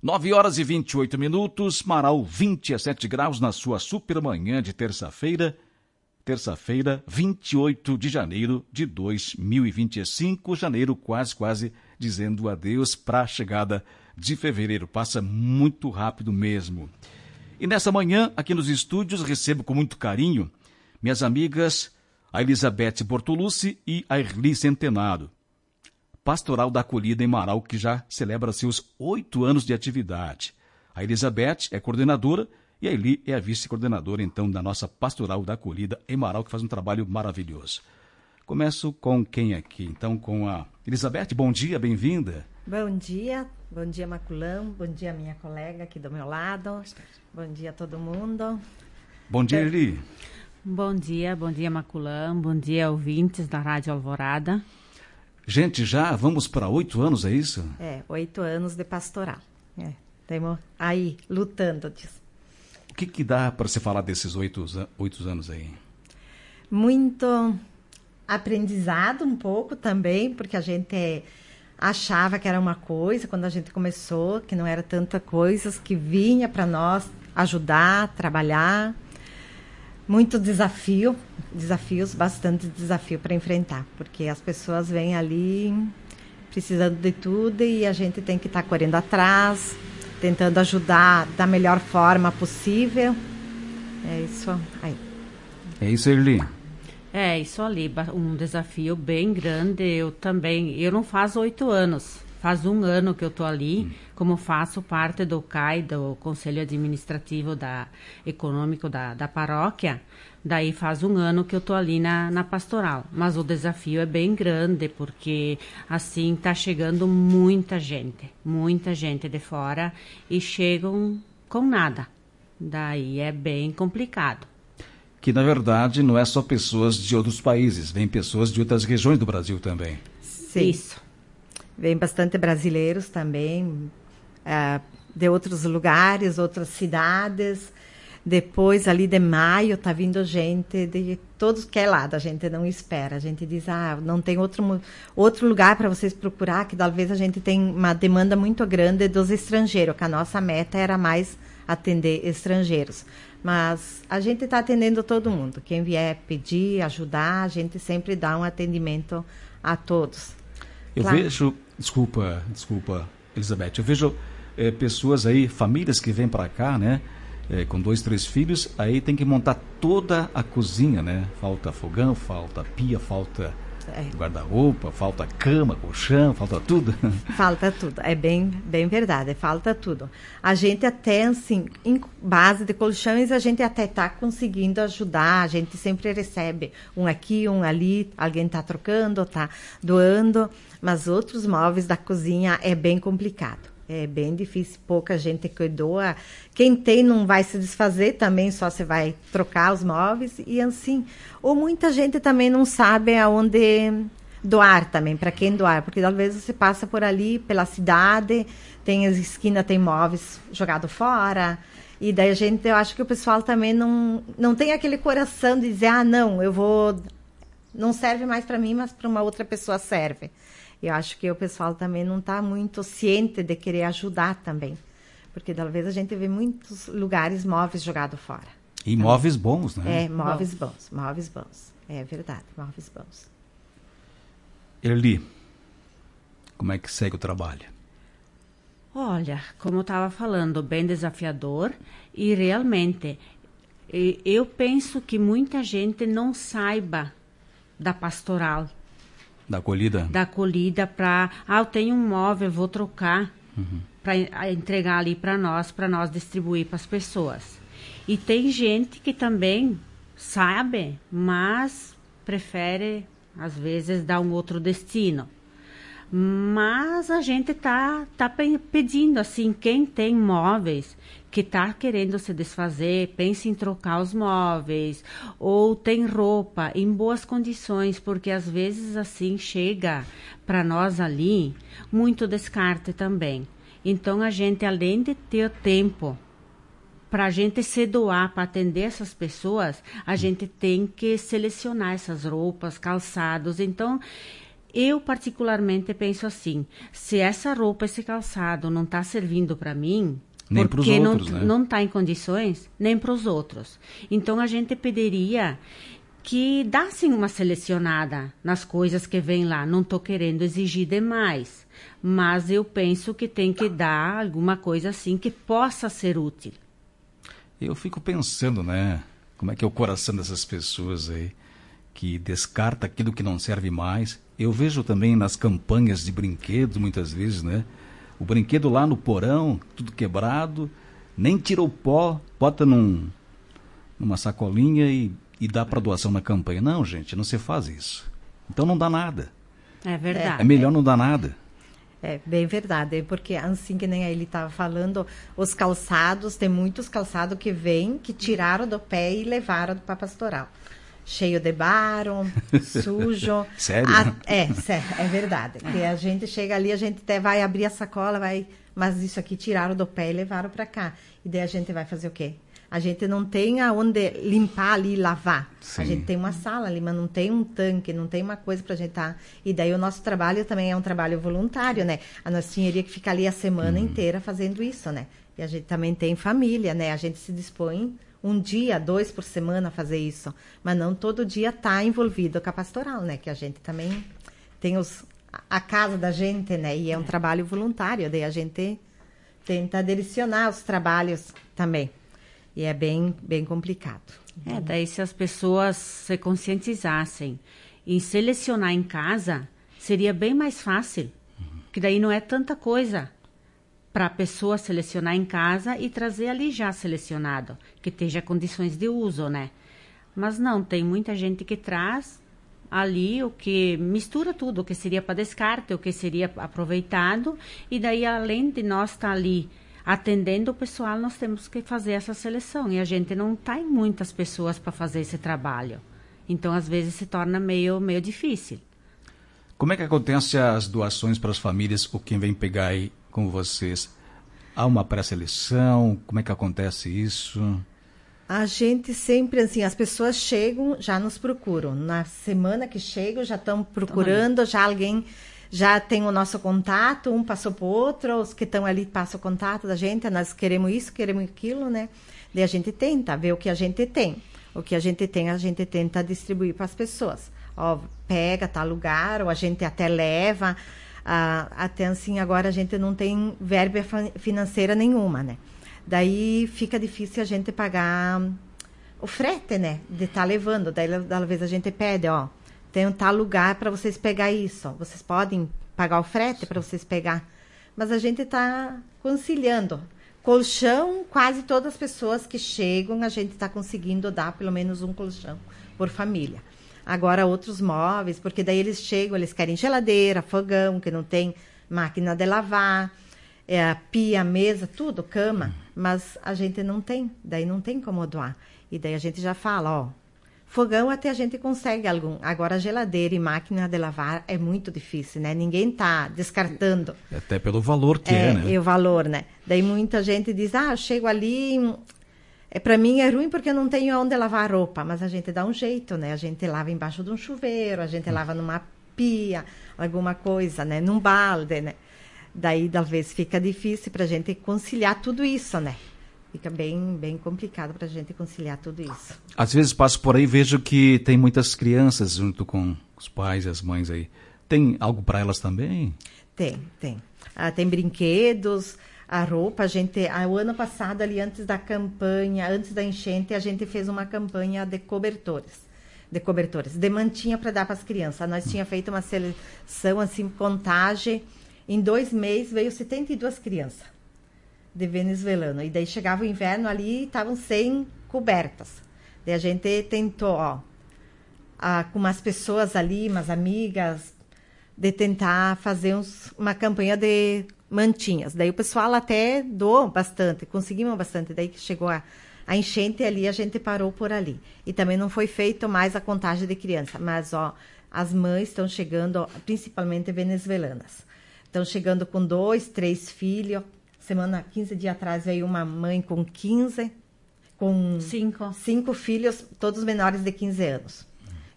9h28, Marau 27 graus na sua supermanhã de terça-feira, 28 de janeiro de 2025, janeiro quase dizendo adeus para a chegada de fevereiro, passa muito rápido mesmo. E nessa manhã, aqui nos estúdios, recebo com muito carinho minhas amigas, a Elizabeth Bortolucci e a Erli Centenaro, Pastoral da Acolhida em Marau, que já celebra seus 8 anos de atividade. A Elizabeth é coordenadora e a Erli é a vice-coordenadora, então, da nossa Pastoral da Acolhida em Marau, que faz um trabalho maravilhoso. Começo com quem aqui? Então, com a Elizabeth. Bom dia, bem-vinda. Bom dia Maculão, bom dia minha colega aqui do meu lado, bom dia a todo mundo. Bom dia, Erli. Bom dia Maculão, bom dia ouvintes da Rádio Alvorada. Gente, já vamos para 8 anos, é isso? 8 anos de pastoral. Estamos aí, lutando disso. O que dá para você falar desses 8 anos aí? Muito aprendizado um pouco também, porque a gente achava que era uma coisa, quando a gente começou, que não era tanta coisa, que vinha para nós ajudar, trabalhar. Muito bastante desafio para enfrentar, porque as pessoas vêm ali precisando de tudo e a gente tem que estar correndo atrás, tentando ajudar da melhor forma possível. É isso aí. É isso, Erli? É isso ali, um desafio bem grande. Eu não faço 8 anos, faz 1 ano que eu estou ali, como faço parte do CAI, do Conselho Administrativo Econômico da paróquia. Daí faz 1 ano que eu estou ali na pastoral. Mas o desafio é bem grande, porque assim está chegando muita gente de fora e chegam com nada. Daí é bem complicado. Que, na verdade, não é só pessoas de outros países, vem pessoas de outras regiões do Brasil também. Sim. Isso. Vem bastante brasileiros também, de outros lugares, outras cidades. Depois, ali de maio, está vindo gente de todos que é lado, a gente não espera. A gente diz, não tem outro lugar para vocês procurar, que talvez a gente tem uma demanda muito grande dos estrangeiros, que a nossa meta era mais atender estrangeiros. Mas a gente está atendendo todo mundo. Quem vier pedir, ajudar, a gente sempre dá um atendimento a todos. Eu vejo, desculpa, Elizabeth, eu vejo pessoas aí, famílias que vêm para cá, né, com 2, 3 filhos, aí tem que montar toda a cozinha, né, falta fogão, falta pia, falta guarda-roupa, falta cama, colchão, falta tudo. Falta tudo, é bem verdade, falta tudo. A gente até, assim, em base de colchões, a gente até está conseguindo ajudar, a gente sempre recebe um aqui, um ali, alguém está trocando, está doando, mas outros móveis da cozinha é bem complicado. É bem difícil, pouca gente que doa. Quem tem não vai se desfazer também, só você vai trocar os móveis e assim. Ou muita gente também não sabe aonde doar também, para quem doar, porque talvez você passa por ali, pela cidade, tem as esquinas, tem móveis jogados fora, e daí eu acho que o pessoal também não tem aquele coração de dizer, não serve mais para mim, mas para uma outra pessoa serve. Eu acho que o pessoal também não está muito ciente de querer ajudar também. Porque talvez a gente vê muitos lugares móveis jogados fora. E móveis bons, né? Móveis bons. É verdade, móveis bons. Erli, como é que segue o trabalho? Olha, como eu estava falando, bem desafiador e realmente eu penso que muita gente não saiba da pastoral. Da acolhida? Da acolhida para... eu tenho um móvel, vou trocar para entregar ali para nós distribuir para as pessoas. E tem gente que também sabe, mas prefere, às vezes, dar um outro destino. Mas a gente tá pedindo, assim, quem tem móveis que está querendo se desfazer, pense em trocar os móveis, ou tem roupa em boas condições, porque às vezes assim chega para nós ali muito descarte também. Então a gente, além de ter tempo para a gente se doar para atender essas pessoas, a gente tem que selecionar essas roupas, calçados. Então Eu, particularmente, penso assim, se essa roupa, esse calçado não está servindo para mim, nem porque outros, não está em condições, nem para os outros. Então, a gente pediria que dassem uma selecionada nas coisas que vêm lá. Não estou querendo exigir demais, mas eu penso que tem que dar alguma coisa assim que possa ser útil. Eu fico pensando, né? Como é que é o coração dessas pessoas aí que descarta aquilo que não serve mais. Eu vejo também nas campanhas de brinquedos, muitas vezes, né? O brinquedo lá no porão, tudo quebrado, nem tira o pó, bota numa sacolinha e dá para doação na campanha. Não, gente, não se faz isso. Então não dá nada. É verdade. É melhor não dar nada. É bem verdade, porque assim que nem ele estava falando, os calçados, tem muitos calçados que vêm, que tiraram do pé e levaram para a pastoral. Cheio de barro, sujo. Sério? É verdade. Porque a gente chega ali, a gente até vai abrir a sacola, mas isso aqui tiraram do pé e levaram para cá. E daí a gente vai fazer o quê? A gente não tem aonde limpar ali e lavar. Sim. A gente tem uma sala ali, mas não tem um tanque, não tem uma coisa para a gente estar. E daí o nosso trabalho também é um trabalho voluntário, né? A nossa tinha que ficar ali a semana inteira fazendo isso, né? E a gente também tem família, né? A gente se dispõe 1 dia, 2 por semana a fazer isso. Mas não todo dia está envolvido com a pastoral, né? Que a gente também tem a casa da gente, né? E é um trabalho voluntário. Daí a gente tenta direcionar os trabalhos também. E é bem, bem complicado. Daí se as pessoas se conscientizassem em selecionar em casa, seria bem mais fácil. Que daí não é tanta coisa para a pessoa selecionar em casa e trazer ali já selecionado, que esteja condições de uso, né? Mas não, tem muita gente que traz ali o que mistura tudo, o que seria para descarte, o que seria aproveitado, e daí além de nós estar ali atendendo o pessoal, nós temos que fazer essa seleção. E a gente não está em muitas pessoas para fazer esse trabalho. Então, às vezes, se torna meio difícil. Como é que acontece as doações para as famílias, ou quem vem pegar aí com vocês? Há uma pré-seleção? Como é que acontece isso? A gente sempre, assim, as pessoas chegam, já nos procuram. Na semana que chegam, já estão procurando, já alguém... Já tem o nosso contato, um passou para o outro, os que estão ali passam o contato da gente, nós queremos isso, queremos aquilo, né? Daí a gente tenta ver o que a gente tem. O que a gente tem, a gente tenta distribuir para as pessoas. Ó, pega tal lugar, ou a gente até leva. Até assim, agora a gente não tem verba financeira nenhuma, né? Daí fica difícil a gente pagar o frete, né? De estar levando. Daí, às vezes, a gente pede, ó, tem um tal lugar para vocês pegar isso. Vocês podem pagar o frete para vocês pegar. Mas a gente está conciliando. Colchão, quase todas as pessoas que chegam, a gente está conseguindo dar pelo menos um colchão por família. Agora, outros móveis, porque daí eles chegam, eles querem geladeira, fogão, que não tem máquina de lavar, pia, mesa, tudo, cama. Mas a gente não tem, daí não tem como doar. E daí a gente já fala, ó, fogão até a gente consegue algum. Agora, geladeira e máquina de lavar é muito difícil, né? Ninguém está descartando. Até pelo valor que né? E o valor, né? Daí muita gente diz, eu chego ali... para mim é ruim porque eu não tenho onde lavar a roupa. Mas a gente dá um jeito, né? A gente lava embaixo de um chuveiro, a gente lava numa pia, alguma coisa, né? Num balde, né? Daí, talvez, fica difícil para a gente conciliar tudo isso, né? Fica bem, bem complicado para a gente conciliar tudo isso. Às vezes passo por aí e vejo que tem muitas crianças junto com os pais e as mães aí. Tem algo para elas também? Tem. Tem brinquedos, a roupa. O ano passado, ali antes da campanha, antes da enchente, a gente fez uma campanha de cobertores, de mantinha para dar para as crianças. Nós tínhamos feito uma seleção, assim, contagem. Em 2 meses veio 72 crianças de venezuelano. E daí chegava o inverno ali e estavam sem cobertas. Daí a gente tentou, com umas pessoas ali, umas amigas, de tentar fazer uma campanha de mantinhas. Daí o pessoal até doou bastante, conseguimos bastante. Daí que chegou a enchente ali, a gente parou por ali. E também não foi feito mais a contagem de crianças. Mas, as mães estão chegando, principalmente venezuelanas. Estão chegando com 2, 3 filhos. 15 dias atrás, veio uma mãe com 5 filhos, todos menores de 15 anos.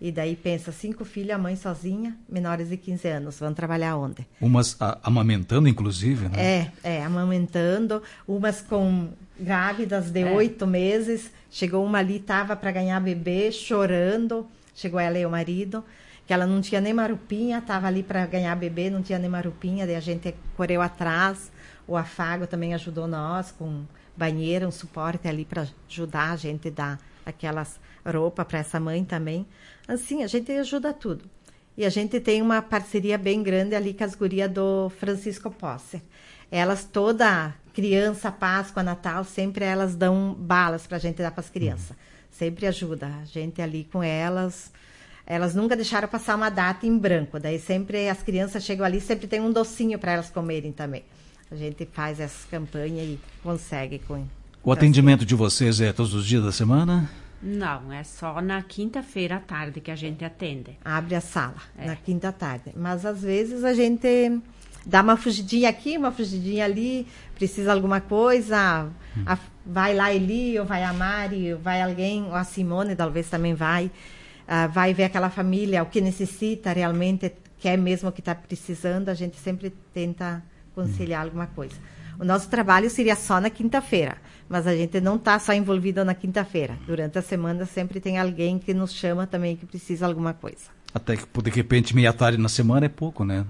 E daí pensa, 5 filhos, a mãe sozinha, menores de 15 anos, vão trabalhar onde? Umas amamentando, inclusive, né? Amamentando, umas com grávidas de 8 meses. Chegou uma ali, estava para ganhar bebê, chorando. Chegou ela e o marido, que ela não tinha nem marupinha, estava ali para ganhar bebê, não tinha nem marupinha, daí a gente correu atrás. O Afago também ajudou nós com banheiro, um suporte ali para ajudar a gente a dar aquelas roupas para essa mãe também. Assim, a gente ajuda tudo. E a gente tem uma parceria bem grande ali com as gurias do Francisco Posse. Elas, toda criança, Páscoa, Natal, sempre elas dão balas para a gente dar para as crianças. Sempre ajuda a gente ali com elas. Elas nunca deixaram passar uma data em branco. Daí sempre as crianças chegam ali, sempre tem um docinho para elas comerem também. A gente faz essa campanha e consegue com... O atendimento de vocês é todos os dias da semana? Não, é só na quinta-feira à tarde que a gente atende. Abre a sala, na quinta à tarde. Mas, às vezes, a gente dá uma fugidinha aqui, uma fugidinha ali, precisa de alguma coisa, vai lá Eli, ou vai a Mari, ou vai alguém, ou a Simone, talvez também vai ver aquela família, o que necessita realmente, quer mesmo o que está precisando, a gente sempre tenta conciliar alguma coisa. O nosso trabalho seria só na quinta-feira, mas a gente não está só envolvido na quinta-feira. Durante a semana sempre tem alguém que nos chama também que precisa de alguma coisa. Até que, de repente, meia tarde na semana é pouco, né?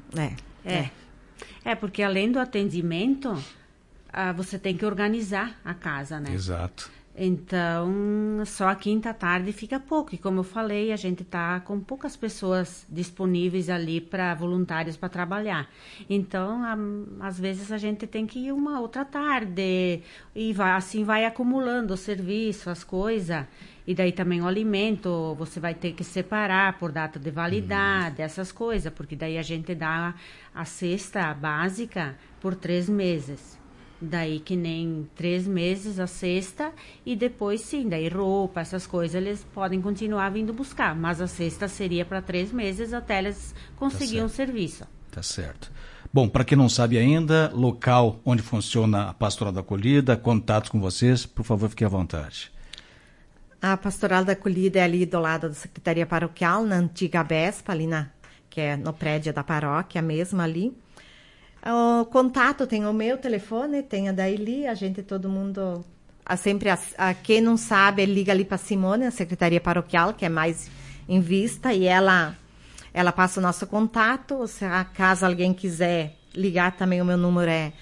Porque além do atendimento, você tem que organizar a casa, né? Exato. Então, só a quinta à tarde fica pouco. E como eu falei, a gente está com poucas pessoas disponíveis ali para voluntários para trabalhar. Então, às vezes a gente tem que ir uma outra tarde. E assim vai acumulando o serviço, as coisas. E daí também o alimento, você vai ter que separar por data de validade, essas coisas. Porque daí a gente dá a cesta básica por 3 meses. Daí que nem 3 meses a cesta e depois sim, daí roupa, essas coisas eles podem continuar vindo buscar, mas a cesta seria para 3 meses até eles conseguirem um serviço. Tá certo. Bom, para quem não sabe ainda, local onde funciona a Pastoral da Acolhida, contatos com vocês, por favor, fique à vontade. A Pastoral da Acolhida é ali do lado da Secretaria Paroquial, na antiga BESPA, ali que é no prédio da paróquia mesmo ali. O contato, tem o meu telefone, tem a da Eli, a gente, todo mundo, sempre, quem não sabe, liga ali para a Simone, a Secretaria Paroquial, que é mais em vista, e ela passa o nosso contato, caso alguém quiser ligar também, o meu número é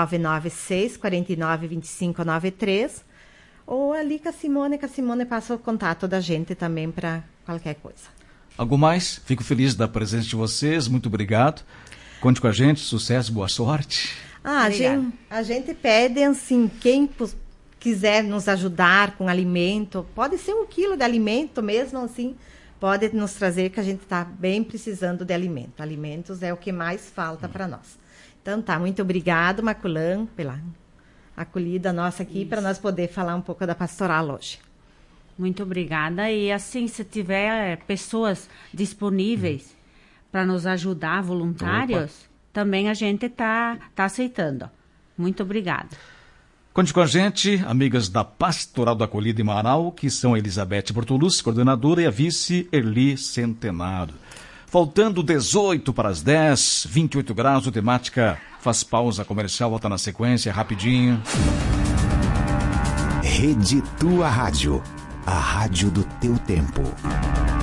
996-492593, ou ali com a Simone passa o contato da gente também para qualquer coisa. Algo mais? Fico feliz da presença de vocês, muito obrigado. Conte com a gente, sucesso, boa sorte. A gente pede, assim, quem quiser nos ajudar com alimento, pode ser 1 quilo de alimento mesmo, assim, pode nos trazer, que a gente está bem precisando de alimento. Alimentos é o que mais falta para nós. Então tá, muito obrigado, Maculã, pela acolhida nossa aqui, para nós poder falar um pouco da pastoral hoje. Muito obrigada. E assim, se tiver pessoas disponíveis para nos ajudar, voluntários, também a gente está aceitando. Muito obrigada. Conte com a gente, amigas da Pastoral da Acolhida em Marau, que são a Elizabeth Bortolucci, coordenadora, e a vice Erli Centenaro. Faltando 18 para as 10, 28 graus, o temática faz pausa comercial, volta na sequência, rapidinho. Rede Tua Rádio, a rádio do teu tempo.